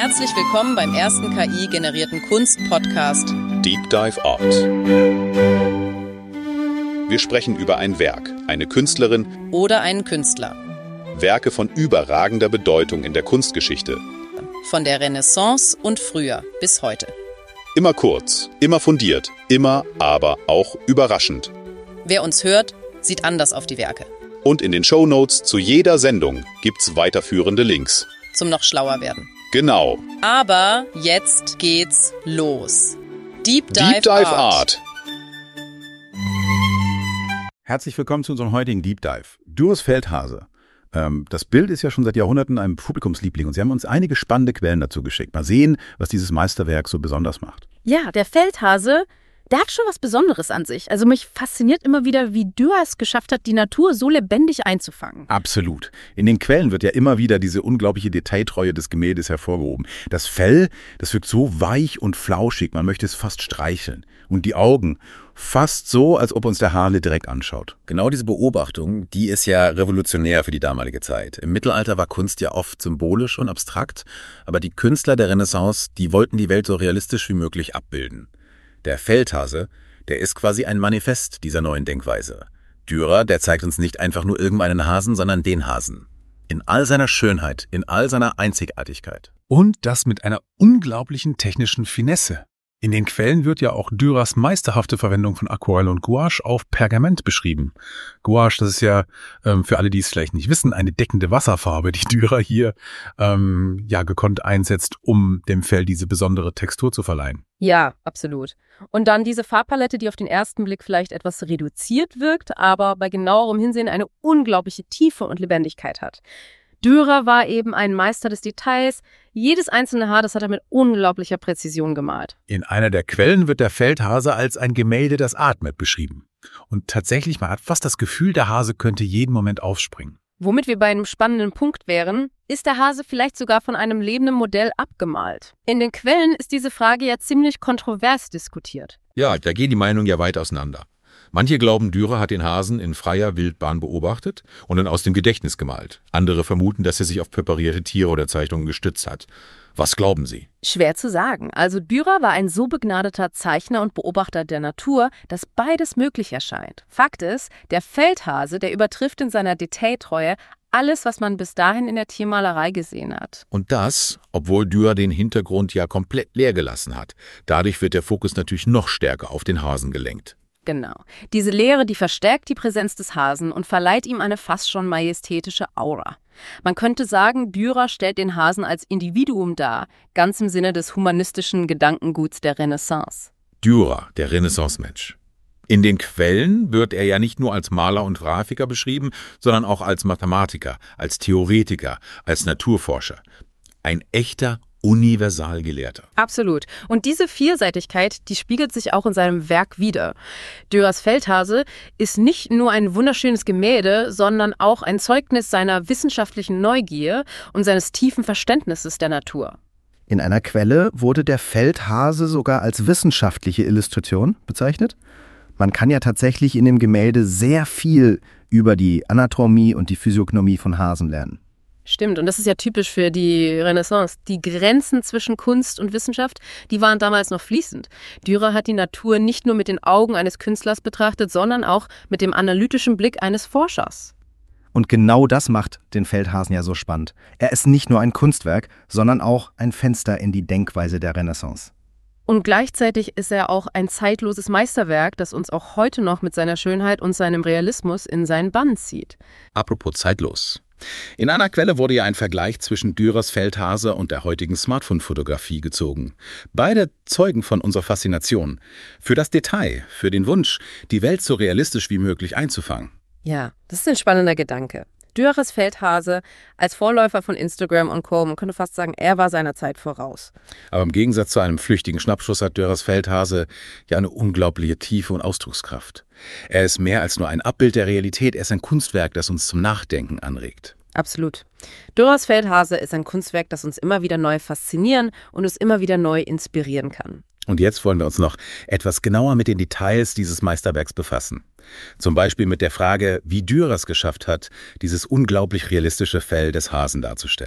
Herzlich willkommen beim ersten KI-generierten Kunst-Podcast Deep Dive Art. Wir sprechen über ein Werk, eine Künstlerin oder einen Künstler. Werke von überragender Bedeutung in der Kunstgeschichte. Von der Renaissance und früher bis heute. Immer kurz, immer fundiert, immer, aber auch überraschend. Wer uns hört, sieht anders auf die Werke. Und in den Shownotes zu jeder Sendung gibt's weiterführende Links. Zum noch schlauer werden. Genau. Aber jetzt geht's los. Deep Dive Art. Herzlich willkommen zu unserem heutigen Deep Dive. Dürers Feldhase. Das Bild ist ja schon seit Jahrhunderten ein Publikumsliebling und Sie haben uns einige spannende Quellen dazu geschickt. Mal sehen, was dieses Meisterwerk so besonders macht. Ja, der Feldhase, der hat schon was Besonderes an sich. Also mich fasziniert immer wieder, wie Dürer es geschafft hat, die Natur so lebendig einzufangen. Absolut. In den Quellen wird ja immer wieder diese unglaubliche Detailtreue des Gemäldes hervorgehoben. Das Fell, das wirkt so weich und flauschig, man möchte es fast streicheln. Und die Augen, fast so, als ob uns der Harle direkt anschaut. Genau diese Beobachtung, die ist ja revolutionär für die damalige Zeit. Im Mittelalter war Kunst ja oft symbolisch und abstrakt, aber die Künstler der Renaissance, die wollten die Welt so realistisch wie möglich abbilden. Der Feldhase, der ist quasi ein Manifest dieser neuen Denkweise. Dürer, der zeigt uns nicht einfach nur irgendeinen Hasen, sondern den Hasen. In all seiner Schönheit, in all seiner Einzigartigkeit. Und das mit einer unglaublichen technischen Finesse. In den Quellen wird ja auch Dürers meisterhafte Verwendung von Aquarell und Gouache auf Pergament beschrieben. Gouache, das ist ja, für alle, die es vielleicht nicht wissen, eine deckende Wasserfarbe, die Dürer hier gekonnt einsetzt, um dem Fell diese besondere Textur zu verleihen. Ja, absolut. Und dann diese Farbpalette, die auf den ersten Blick vielleicht etwas reduziert wirkt, aber bei genauerem Hinsehen eine unglaubliche Tiefe und Lebendigkeit hat. Dürer war eben ein Meister des Details. Jedes einzelne Haar, das hat er mit unglaublicher Präzision gemalt. In einer der Quellen wird der Feldhase als ein Gemälde, das atmet, beschrieben. Und tatsächlich, man hat fast das Gefühl, der Hase könnte jeden Moment aufspringen. Womit wir bei einem spannenden Punkt wären, ist der Hase vielleicht sogar von einem lebenden Modell abgemalt? In den Quellen ist diese Frage ja ziemlich kontrovers diskutiert. Ja, da gehen die Meinungen ja weit auseinander. Manche glauben, Dürer hat den Hasen in freier Wildbahn beobachtet und dann aus dem Gedächtnis gemalt. Andere vermuten, dass er sich auf präparierte Tiere oder Zeichnungen gestützt hat. Was glauben Sie? Schwer zu sagen. Also Dürer war ein so begnadeter Zeichner und Beobachter der Natur, dass beides möglich erscheint. Fakt ist, der Feldhase, der übertrifft in seiner Detailtreue alles, was man bis dahin in der Tiermalerei gesehen hat. Und das, obwohl Dürer den Hintergrund ja komplett leer gelassen hat. Dadurch wird der Fokus natürlich noch stärker auf den Hasen gelenkt. Genau. Diese Leere, die verstärkt die Präsenz des Hasen und verleiht ihm eine fast schon majestätische Aura. Man könnte sagen, Dürer stellt den Hasen als Individuum dar, ganz im Sinne des humanistischen Gedankenguts der Renaissance. Dürer, der Renaissance-Mensch. In den Quellen wird er ja nicht nur als Maler und Grafiker beschrieben, sondern auch als Mathematiker, als Theoretiker, als Naturforscher. Ein echter Universalgelehrter. Absolut. Und diese Vielseitigkeit, die spiegelt sich auch in seinem Werk wider. Dürers Feldhase ist nicht nur ein wunderschönes Gemälde, sondern auch ein Zeugnis seiner wissenschaftlichen Neugier und seines tiefen Verständnisses der Natur. In einer Quelle wurde der Feldhase sogar als wissenschaftliche Illustration bezeichnet. Man kann ja tatsächlich in dem Gemälde sehr viel über die Anatomie und die Physiognomie von Hasen lernen. Stimmt, und das ist ja typisch für die Renaissance. Die Grenzen zwischen Kunst und Wissenschaft, die waren damals noch fließend. Dürer hat die Natur nicht nur mit den Augen eines Künstlers betrachtet, sondern auch mit dem analytischen Blick eines Forschers. Und genau das macht den Feldhasen ja so spannend. Er ist nicht nur ein Kunstwerk, sondern auch ein Fenster in die Denkweise der Renaissance. Und gleichzeitig ist er auch ein zeitloses Meisterwerk, das uns auch heute noch mit seiner Schönheit und seinem Realismus in seinen Bann zieht. Apropos zeitlos. In einer Quelle wurde ja ein Vergleich zwischen Dürers Feldhase und der heutigen Smartphone-Fotografie gezogen. Beide zeugen von unserer Faszination. Für das Detail, für den Wunsch, die Welt so realistisch wie möglich einzufangen. Ja, das ist ein spannender Gedanke. Dürers Feldhase als Vorläufer von Instagram und Co. Man könnte fast sagen, er war seiner Zeit voraus. Aber im Gegensatz zu einem flüchtigen Schnappschuss hat Dürers Feldhase ja eine unglaubliche Tiefe und Ausdruckskraft. Er ist mehr als nur ein Abbild der Realität, er ist ein Kunstwerk, das uns zum Nachdenken anregt. Absolut. Dürers Feldhase ist ein Kunstwerk, das uns immer wieder neu faszinieren und uns immer wieder neu inspirieren kann. Und jetzt wollen wir uns noch etwas genauer mit den Details dieses Meisterwerks befassen. Zum Beispiel mit der Frage, wie Dürer es geschafft hat, dieses unglaublich realistische Fell des Hasen darzustellen.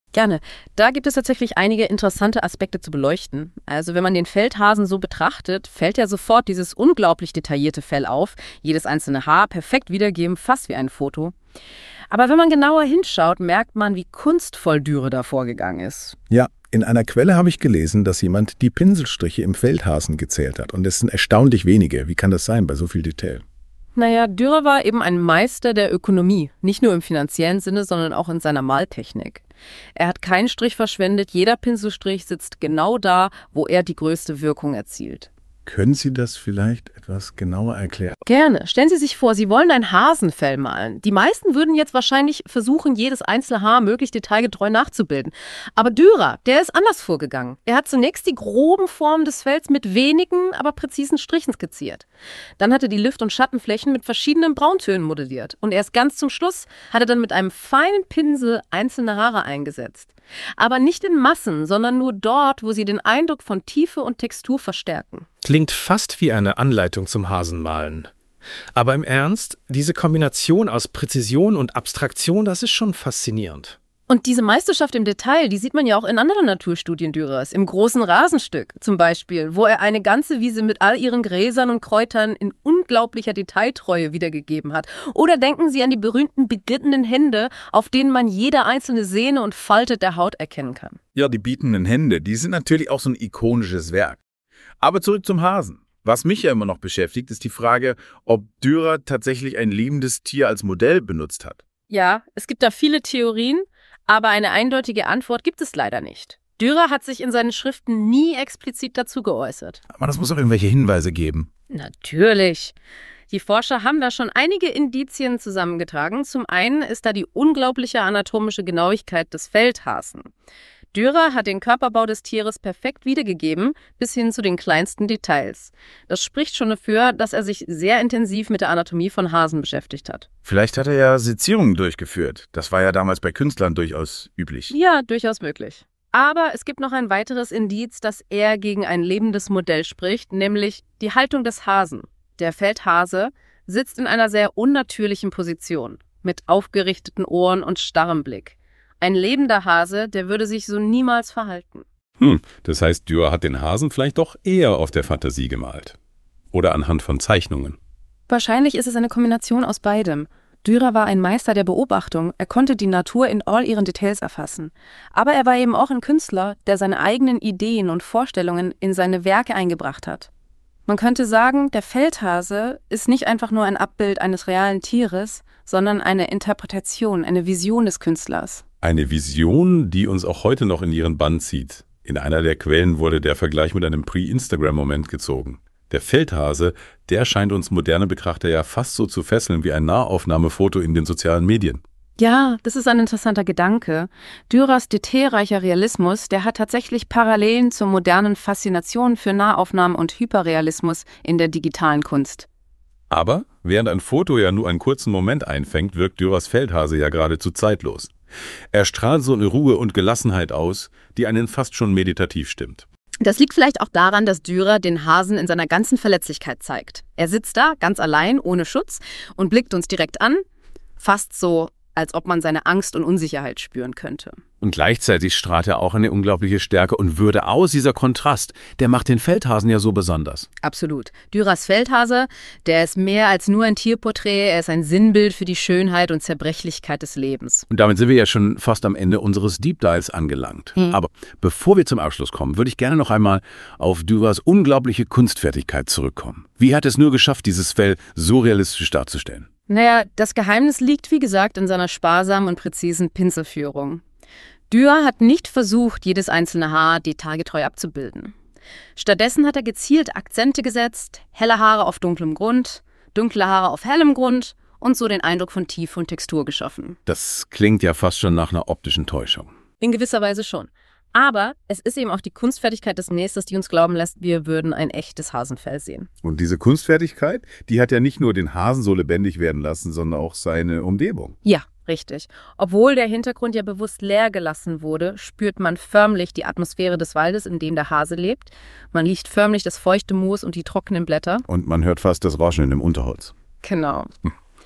Gerne. Da gibt es tatsächlich einige interessante Aspekte zu beleuchten. Also wenn man den Feldhasen so betrachtet, fällt ja sofort dieses unglaublich detaillierte Fell auf, jedes einzelne Haar perfekt wiedergeben, fast wie ein Foto. Aber wenn man genauer hinschaut, merkt man, wie kunstvoll Dürer da vorgegangen ist. Ja, in einer Quelle habe ich gelesen, dass jemand die Pinselstriche im Feldhasen gezählt hat. Und es sind erstaunlich wenige. Wie kann das sein bei so viel Detail? Naja, Dürer war eben ein Meister der Ökonomie, nicht nur im finanziellen Sinne, sondern auch in seiner Maltechnik. Er hat keinen Strich verschwendet, jeder Pinselstrich sitzt genau da, wo er die größte Wirkung erzielt. Können Sie das vielleicht etwas genauer erklären? Gerne. Stellen Sie sich vor, Sie wollen ein Hasenfell malen. Die meisten würden jetzt wahrscheinlich versuchen, jedes einzelne Haar möglichst detailgetreu nachzubilden. Aber Dürer, der ist anders vorgegangen. Er hat zunächst die groben Formen des Fells mit wenigen, aber präzisen Strichen skizziert. Dann hat er die Lift- und Schattenflächen mit verschiedenen Brauntönen modelliert. Und erst ganz zum Schluss hat er dann mit einem feinen Pinsel einzelne Haare eingesetzt. Aber nicht in Massen, sondern nur dort, wo sie den Eindruck von Tiefe und Textur verstärken. Klingt fast wie eine Anleitung zum Hasenmalen. Aber im Ernst, diese Kombination aus Präzision und Abstraktion, das ist schon faszinierend. Und diese Meisterschaft im Detail, die sieht man ja auch in anderen Naturstudien Dürers, im großen Rasenstück zum Beispiel, wo er eine ganze Wiese mit all ihren Gräsern und Kräutern in unglaublicher Detailtreue wiedergegeben hat. Oder denken Sie an die berühmten beglittenen Hände, auf denen man jede einzelne Sehne und Falte der Haut erkennen kann. Ja, die bietenden Hände, die sind natürlich auch so ein ikonisches Werk. Aber zurück zum Hasen. Was mich ja immer noch beschäftigt, ist die Frage, ob Dürer tatsächlich ein lebendes Tier als Modell benutzt hat. Ja, es gibt da viele Theorien, aber eine eindeutige Antwort gibt es leider nicht. Dürer hat sich in seinen Schriften nie explizit dazu geäußert. Aber das muss doch irgendwelche Hinweise geben. Natürlich. Die Forscher haben da schon einige Indizien zusammengetragen. Zum einen ist da die unglaubliche anatomische Genauigkeit des Feldhasen. Dürer hat den Körperbau des Tieres perfekt wiedergegeben, bis hin zu den kleinsten Details. Das spricht schon dafür, dass er sich sehr intensiv mit der Anatomie von Hasen beschäftigt hat. Vielleicht hat er ja Sezierungen durchgeführt. Das war ja damals bei Künstlern durchaus üblich. Ja, durchaus möglich. Aber es gibt noch ein weiteres Indiz, das eher gegen ein lebendes Modell spricht, nämlich die Haltung des Hasen. Der Feldhase sitzt in einer sehr unnatürlichen Position, mit aufgerichteten Ohren und starrem Blick. Ein lebender Hase, der würde sich so niemals verhalten. Das heißt, Dürer hat den Hasen vielleicht doch eher auf der Fantasie gemalt. Oder anhand von Zeichnungen. Wahrscheinlich ist es eine Kombination aus beidem. Dürer war ein Meister der Beobachtung, er konnte die Natur in all ihren Details erfassen. Aber er war eben auch ein Künstler, der seine eigenen Ideen und Vorstellungen in seine Werke eingebracht hat. Man könnte sagen, der Feldhase ist nicht einfach nur ein Abbild eines realen Tieres, sondern eine Interpretation, eine Vision des Künstlers. Eine Vision, die uns auch heute noch in ihren Bann zieht. In einer der Quellen wurde der Vergleich mit einem Pre-Instagram-Moment gezogen. Der Feldhase, der scheint uns moderne Betrachter ja fast so zu fesseln wie ein Nahaufnahmefoto in den sozialen Medien. Ja, das ist ein interessanter Gedanke. Dürers detailreicher Realismus, der hat tatsächlich Parallelen zur modernen Faszination für Nahaufnahmen und Hyperrealismus in der digitalen Kunst. Aber während ein Foto ja nur einen kurzen Moment einfängt, wirkt Dürers Feldhase ja geradezu zeitlos. Er strahlt so eine Ruhe und Gelassenheit aus, die einen fast schon meditativ stimmt. Das liegt vielleicht auch daran, dass Dürer den Hasen in seiner ganzen Verletzlichkeit zeigt. Er sitzt da, ganz allein, ohne Schutz und blickt uns direkt an, fast so, als ob man seine Angst und Unsicherheit spüren könnte. Und gleichzeitig strahlt er auch eine unglaubliche Stärke und Würde aus. Dieser Kontrast, der macht den Feldhasen ja so besonders. Absolut. Dürers Feldhase, der ist mehr als nur ein Tierporträt, er ist ein Sinnbild für die Schönheit und Zerbrechlichkeit des Lebens. Und damit sind wir ja schon fast am Ende unseres Deep Dives angelangt. Aber bevor wir zum Abschluss kommen, würde ich gerne noch einmal auf Dürers unglaubliche Kunstfertigkeit zurückkommen. Wie hat es nur geschafft, dieses Fell so realistisch darzustellen? Naja, das Geheimnis liegt, wie gesagt, in seiner sparsamen und präzisen Pinselführung. Dürer hat nicht versucht, jedes einzelne Haar detailgetreu abzubilden. Stattdessen hat er gezielt Akzente gesetzt, helle Haare auf dunklem Grund, dunkle Haare auf hellem Grund und so den Eindruck von Tiefe und Textur geschaffen. Das klingt ja fast schon nach einer optischen Täuschung. In gewisser Weise schon. Aber es ist eben auch die Kunstfertigkeit des Meisters, die uns glauben lässt, wir würden ein echtes Hasenfell sehen. Und diese Kunstfertigkeit, die hat ja nicht nur den Hasen so lebendig werden lassen, sondern auch seine Umgebung. Ja, richtig. Obwohl der Hintergrund ja bewusst leer gelassen wurde, spürt man förmlich die Atmosphäre des Waldes, in dem der Hase lebt. Man riecht förmlich das feuchte Moos und die trockenen Blätter. Und man hört fast das Rauschen im Unterholz. Genau.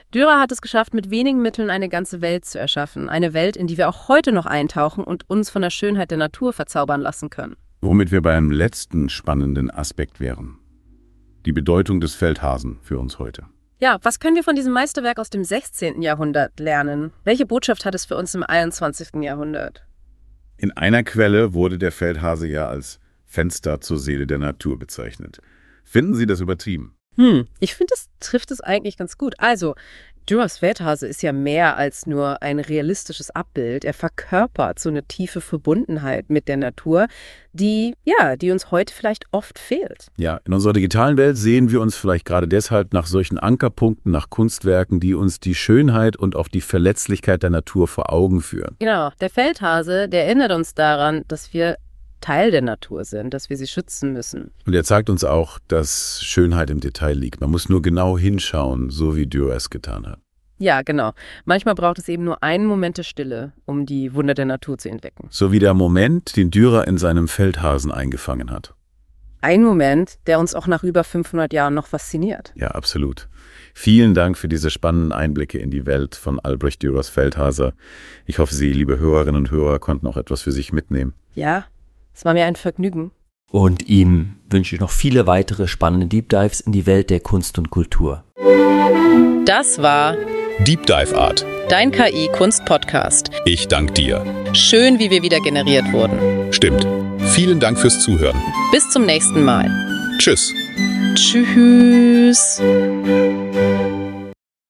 Dürer hat es geschafft, mit wenigen Mitteln eine ganze Welt zu erschaffen. Eine Welt, in die wir auch heute noch eintauchen und uns von der Schönheit der Natur verzaubern lassen können. Womit wir beim letzten spannenden Aspekt wären. Die Bedeutung des Feldhasen für uns heute. Ja, was können wir von diesem Meisterwerk aus dem 16. Jahrhundert lernen? Welche Botschaft hat es für uns im 21. Jahrhundert? In einer Quelle wurde der Feldhase ja als Fenster zur Seele der Natur bezeichnet. Finden Sie das übertrieben? Ich finde, das trifft es eigentlich ganz gut. Also, Dürers Feldhase ist ja mehr als nur ein realistisches Abbild. Er verkörpert so eine tiefe Verbundenheit mit der Natur, die uns heute vielleicht oft fehlt. Ja, in unserer digitalen Welt sehen wir uns vielleicht gerade deshalb nach solchen Ankerpunkten, nach Kunstwerken, die uns die Schönheit und auch die Verletzlichkeit der Natur vor Augen führen. Genau, der Feldhase, der erinnert uns daran, dass wir Teil der Natur sind, dass wir sie schützen müssen. Und er zeigt uns auch, dass Schönheit im Detail liegt. Man muss nur genau hinschauen, so wie Dürer es getan hat. Ja, genau. Manchmal braucht es eben nur einen Moment der Stille, um die Wunder der Natur zu entdecken. So wie der Moment, den Dürer in seinem Feldhasen eingefangen hat. Ein Moment, der uns auch nach über 500 Jahren noch fasziniert. Ja, absolut. Vielen Dank für diese spannenden Einblicke in die Welt von Albrecht Dürers Feldhase. Ich hoffe, Sie, liebe Hörerinnen und Hörer, konnten auch etwas für sich mitnehmen. Ja, es war mir ein Vergnügen. Und ihm wünsche ich noch viele weitere spannende Deep Dives in die Welt der Kunst und Kultur. Das war Deep Dive Art. dein KI-Kunst-Podcast. Ich danke dir. Schön, wie wir wieder generiert wurden. Stimmt. Vielen Dank fürs Zuhören. Bis zum nächsten Mal. Tschüss. Tschüss.